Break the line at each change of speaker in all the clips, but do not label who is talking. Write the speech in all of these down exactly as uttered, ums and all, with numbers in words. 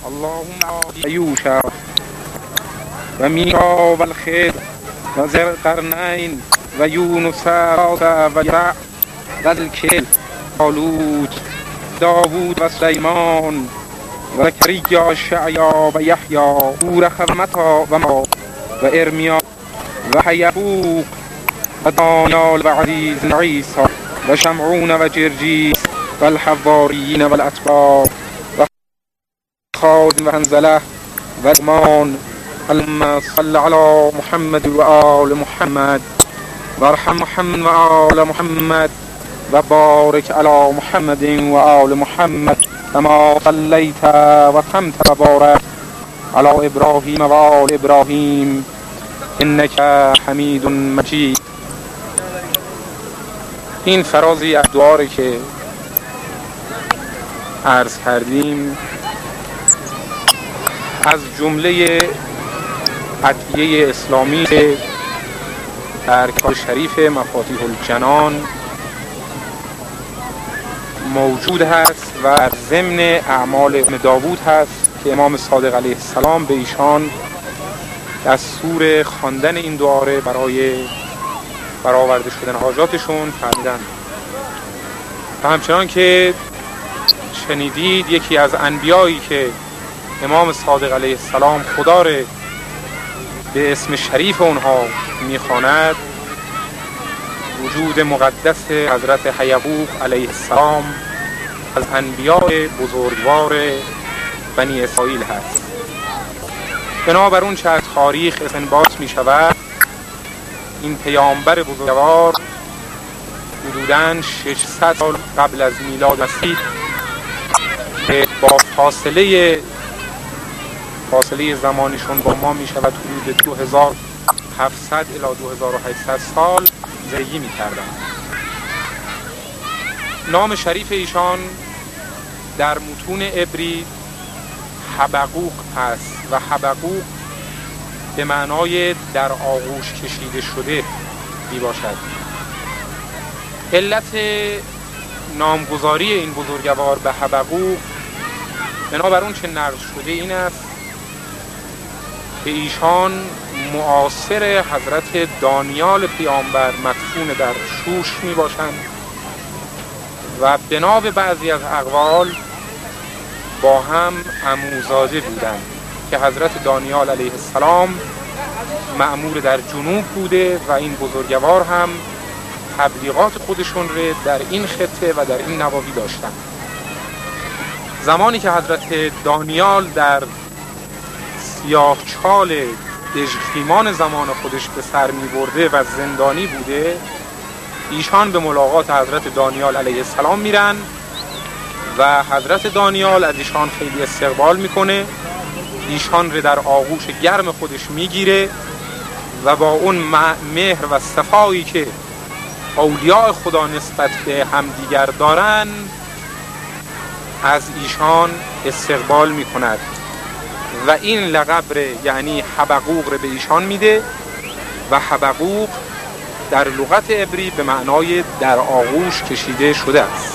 اللهم یوشع و میکا و الخضر و ذوالقرنین و یونس و یسع و الکل طالوت داوود و سلیمان و زکریا و شعیا و یحیی اورخ و متی و ما و ارمیا و حیبوق و دانیال و عزیز و عیسی و شمعون و جرجیس و الحواریین و الاتباع و خالد و حنظله و لقمان. اللهم صل علی محمد و آل محمد و ارحم محمد و آل محمد و بارک علی محمد و آل محمد كما صلیت و رحمت و بارک علی ابراهیم و آل ابراهیم انک حمید مجید. این فرازی از دعایی که عرض کردیم از جمله ادعیه اسلامی در کتاب شریف مفاتیح الجنان موجود هست و ضمن اعمال ابن داوود هست که امام صادق علیه السلام به ایشان دستور خواندن این دعا برای برآورده شدن حاجاتشون فرمودند. و همچنان که شنیدید یکی از انبیایی که امام صادق علیه السلام خدا را به اسم شریف اونها میخواند وجود مقدس حضرت حیبوق علیه السلام از انبیاء بزرگوار بنی اسرائیل هست. بنابر اون چه از تاریخ استنباط می شود این پیامبر بزرگوار حدوداً ششصد سال قبل از میلاد مسیح که با فاصله فاصله زمانشون با ما می شود حدود دو هزار و هفتصد الی دو هزار و هشتصد سال زندگی می کردن. نام شریف ایشان در متون عبری حبقوق هست و حبقوق به معنای در آغوش کشیده شده می باشد. علت نامگذاری این بزرگوار به حبقوق بنابر اون چه نقل شده این است که ایشان معاصر حضرت دانیال پیامبر مدفون در شوش می باشند و بنا به بعضی از اقوال با هم عموزاده بودند که حضرت دانیال علیه السلام مأمور در جنوب بوده و این بزرگوار هم تبلیغات خودشون رو در این خطه و در این نواحی داشتن. زمانی که حضرت دانیال در سیاه چال دژخیمان زمان خودش به سر می برده و زندانی بوده ایشان به ملاقات حضرت دانیال علیه السلام میرن و حضرت دانیال از ایشان خیلی استقبال میکنه، ایشان رو در آغوش گرم خودش میگیره و با اون مهر و صفایی که اولیاء خدا نسبت به همدیگر دارن از ایشان استقبال میکند و این لقب یعنی حبقوق رو به ایشان میده و حبقوق در لغت عبری به معنای در آغوش کشیده شده است.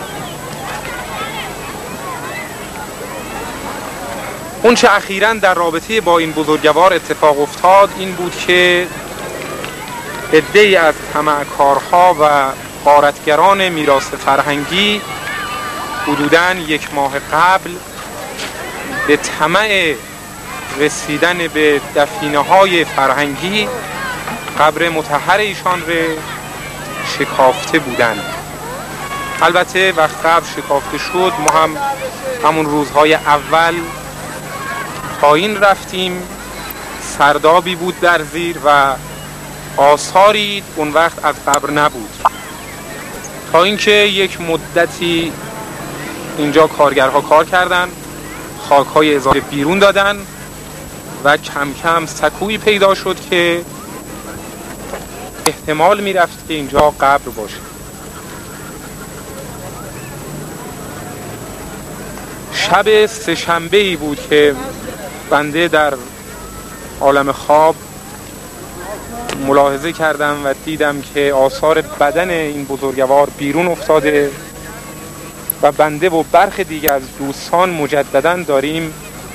اون چه اخیراً در رابطه با این بزرگوار اتفاق افتاد این بود که عده‌ای از طمعکارها و غارتگران میراث فرهنگی حدوداً یک ماه قبل به طمع رسیدن به دفینه‌های فرهنگی قبر مطهر ایشان را شکافته بودند. البته وقت قبل شکافته شد ما هم همون روزهای اول پایین رفتیم، سردابی بود در زیر و آثاری اون وقت از قبر نبود تا اینکه یک مدتی اینجا کارگرها کار کردن، خاک‌های اضافه بیرون دادن و کم کم سکویی پیدا شد که احتمال میرفت که اینجا قبر باشه. شب سه شنبه‌ای بود که بنده در عالم خواب ملاحظه کردم و دیدم که آثار بدن این بزرگوار بیرون افتاده و بنده و برخی دیگه از دوستان مجدداً داریم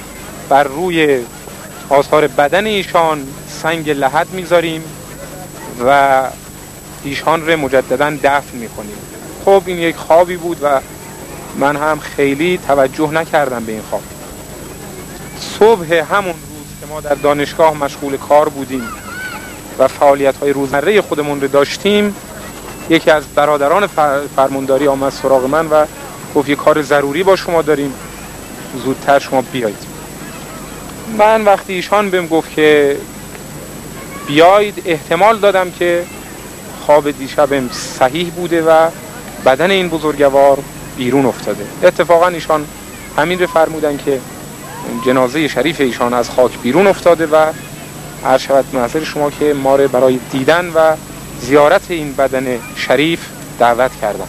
بر روی آثار بدن ایشان سنگ لحد میذاریم و ایشان رو مجددا دفن میکنیم. خب این یک خوابی بود و من هم خیلی توجه نکردم به این خواب. صبح همون روز که ما در دانشگاه مشغول کار بودیم و فعالیت‌های روزمره خودمون رو داشتیم، یکی از برادران فرمانداری آمد سراغ من و گفت یه کار ضروری با شما داریم، زودتر شما بیایید. من وقتی ایشان بهم گفت که بیایید احتمال دادم که خواب دیشبم صحیح بوده و بدن این بزرگوار بیرون افتاده. اتفاقا ایشان همین رو فرمودن که جنازه شریف ایشان از خاک بیرون افتاده و عرض شود محضر شما که ما رو برای دیدن و زیارت این بدن شریف دعوت کردن.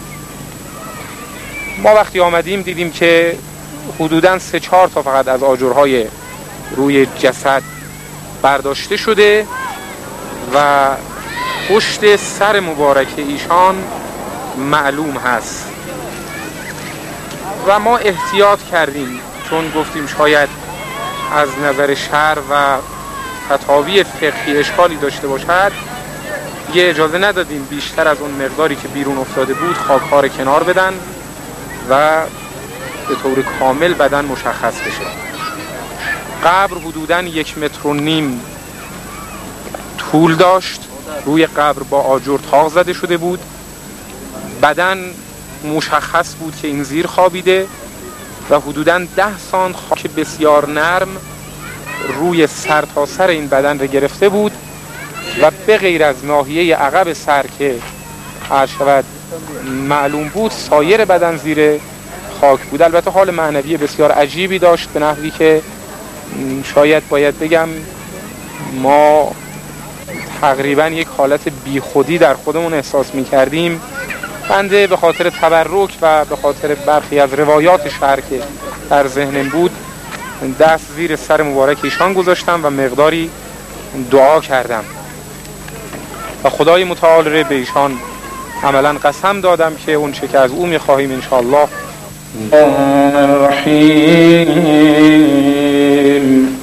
ما وقتی آمدیم دیدیم که حدوداً سه چهار تا فقط از آجرهای روی جسد برداشته شده و پشت سر مبارک ایشان معلوم هست و ما احتیاط کردیم، چون گفتیم شاید از نظر شرع و فتاوی فقهی اشکالی داشته باشد، یه اجازه ندادیم بیشتر از اون مقداری که بیرون افتاده بود خاک‌ها رو کنار بدن و به طور کامل بدن مشخص بشه. قبر حدوداً یک متر و نیم طول داشت، روی قبر با آجر تاق زده شده بود، بدن مشخص بود که این زیر خوابیده و حدوداً ده سانت خاک بسیار نرم روی سر تا سر این بدن رو گرفته بود و به غیر از ناحیه عقب سر که عرض شود معلوم بود سایر بدن زیر خاک بود. البته حال معنوی بسیار عجیبی داشت، به نحوی که شاید باید بگم ما تقریبا یک حالت بیخودی در خودمون احساس می کردیم. بنده به خاطر تبرک و به خاطر برخی از روایات شرع که در ذهنم بود دست زیر سر مبارک ایشان گذاشتم و مقداری دعا کردم و خدای متعال رو به ایشان عملا قسم دادم که اون چه که از او می‌خواهیم انشاءالله. الرحیم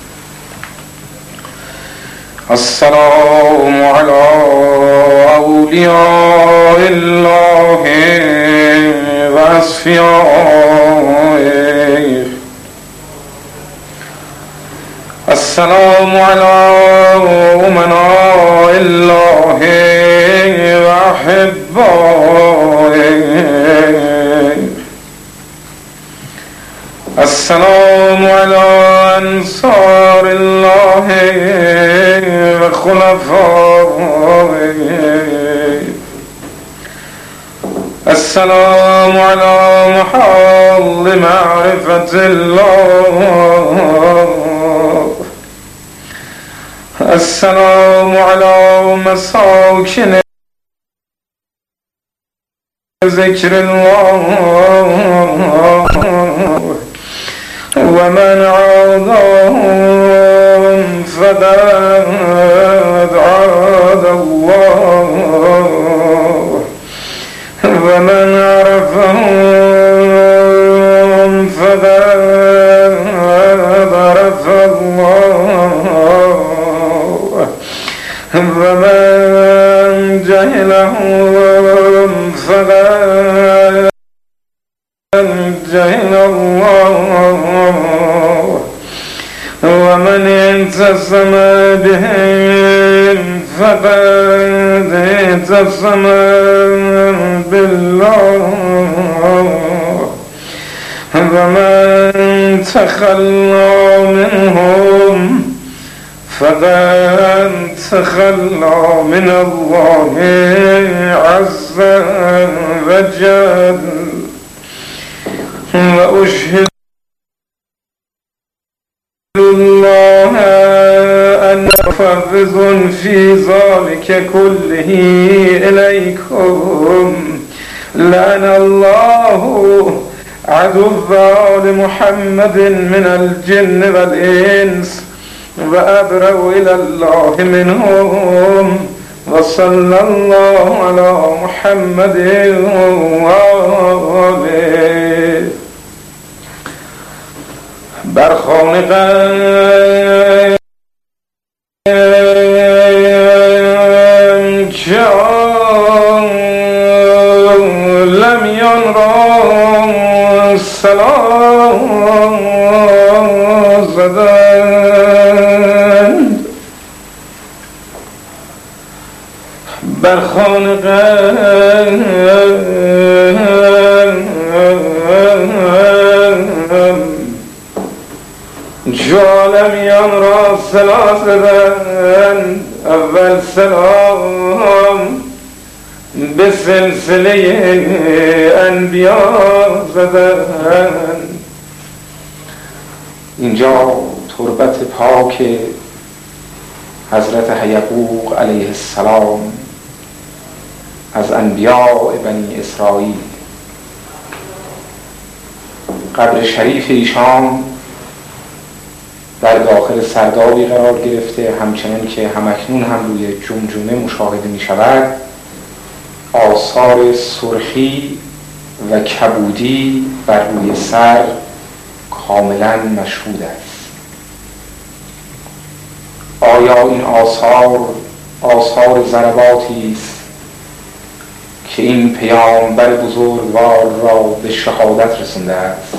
السلام علی اولیاء الله و اصفیائه. السلام علی امناء الله و احبائه. السلام علی انصار الله و خلفائه. السلام علی محال معرفة الله. السلام علی مساکن ذکر الله و من عاداهم فقد عاد الله و من عرفهم فقد عرف الله و من جهلهم فقد جهل الله و من انتصم بهم فقد انتصم بالله و من تخلى منهم فقد تخلى من الله عز وجل و اشهد الله ان مفوض في ذلك كله اليكم. لعن الله عدو آل محمد من الجن والانس و ابرأ الى الله منهم و صلی الله علی محمد و آله. بر خانقه جالمیان را سلام زدند، بر خانقه جالمیان را سلام زدند. اول سلام به سلسله انبیا زدند. اینجا تربت پاک حضرت حیعقوق علیه السلام از انبیاء بنی اسرائیل. قبر شریف ایشان در داخل سردابی قرار گرفته، همچنان که همکنون هم روی جمجمه مشاهده می شود. آثار سرخی و کبودی بر روی سر کاملا مشهود است. آیا این آثار آثار ضرباتی است که این پیامبر بزرگوار را به شهادت رسانده است؟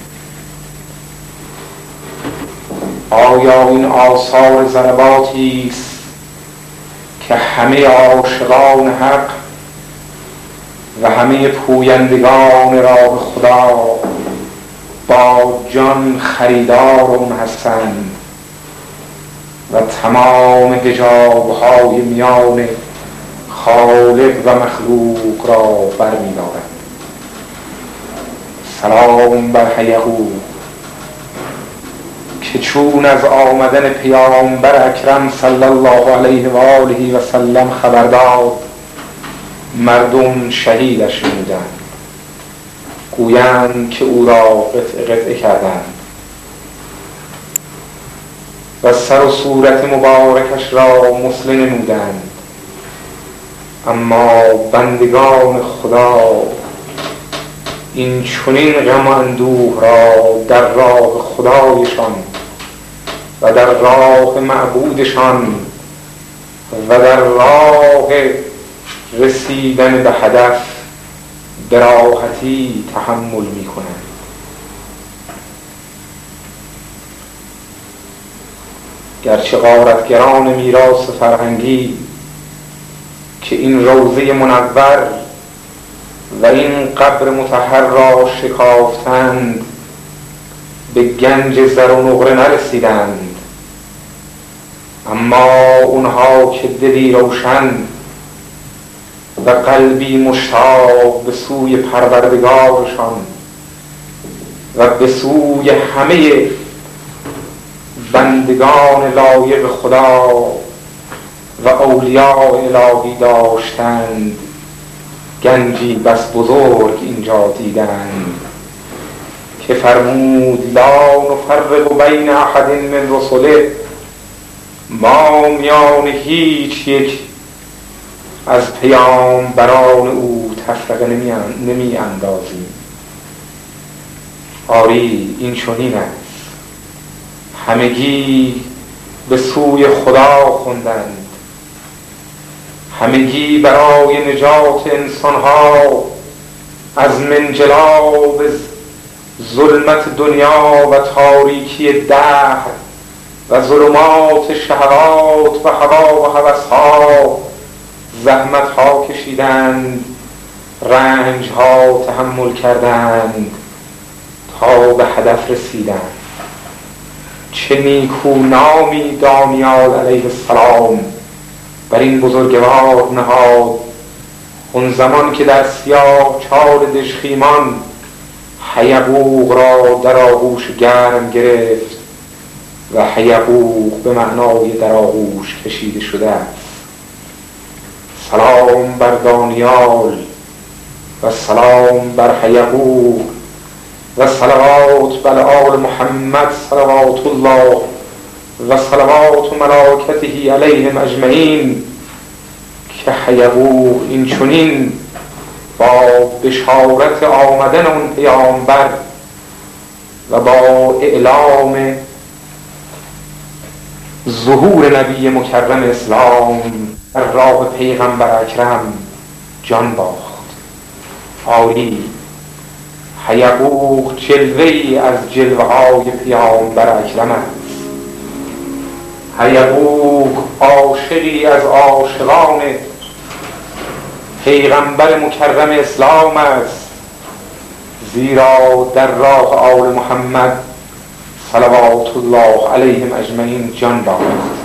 آیا این آثار ضرباتی است که همه عاشقان حق و همه پویندگان راه خدا با جان خریدار هستند و تمام حجاب‌های میان خالق و مخلوق را برمی‌دارند؟ سلام بر حیعقوق که چون از آمدن پیامبر اکرم صلی الله علیه و آله و سلم خبر داد، مردم شهیدش نمودند، گویند که او را قطع قطع کردند و سر و صورت مبارکش را مسله نمودند. اما بندگان خدا این چنین غم و اندوه را در راه خدایشان و در راه معبودشان و در راه رسیدن به هدف به راحتی تحمل می کنند. گرچه غارتگران میراث فرهنگی که این روضه منور و این قبر مطهر را شکافتند به گنج زر و نقره نرسیدند، اما اونها که دلی روشن و قلبی مشتاق به سوی پروردگارشان و به سوی همه بندگان لایق خدا و اولیاء الهی داشتند، گنجی بس بزرگ اینجا دیدند که فرمود لا نفرق بین احد من رسله، ما میان هیچ یک از پیامبران او تفرقه نمی اندازیم. آری این چنین است، همگی به سوی خدا خوندند، همگی برای نجات انسانها از منجلاب ظلمت دنیا و تاریکی دهر و ظلمات شهوات و هوا و هوسها زحمتها کشیدند، رنجها تحمل کردند تا به هدف رسیدند. چه نیکو نامی دانیال علیه السلام بر این بزرگوار نهاد اون زمان که در سیاه چال دژخیمان حیعقوق را در آغوش گرم گرفت و حیعقوق به معنای در آغوش کشیده شده است. سلام بر دانیال و سلام بر حیعقوق و صلوات بر آل محمد صلوات الله و صلوات ملائکته علیهم اجمعین که حیعقوق این چنین با بشارت آمدن اون پیامبر
و با اعلام ظهور نبی مکرم اسلام در راه پیغمبر اکرم جان باخت. آری حیقوق جلوه‌ای از جلوه های پیامبر اکرم است. حیقوق عاشقی از عاشقان پیغمبر مکرم اسلام است، زیرا در راه آل محمد صلوات الله علیهم اجمعین جان باخت.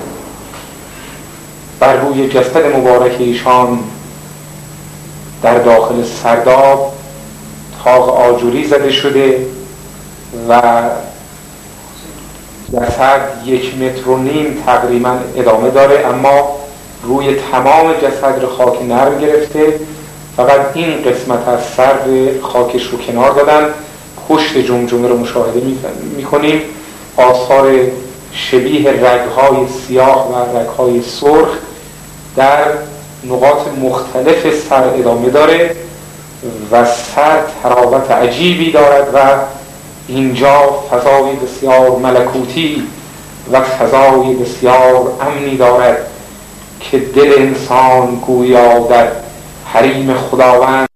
بر روی جسد مبارک ایشان در داخل سرداب طاق آجوری زده شده و جسد یک متر و نیم تقریبا ادامه داره، اما روی تمام جسد رو خاک نرم گرفته. فقط این قسمت از سر خاکش رو کنار دادن. پشت جمجمه رو مشاهده میکنیم، آثار شبیه رگهای سیاه و رگهای سرخ در نقاط مختلف سر ادامه داره و سر تراوت عجیبی دارد و اینجا فضای بسیار ملکوتی و فضای بسیار امنی دارد که دل انسان گویا در حریم خداوند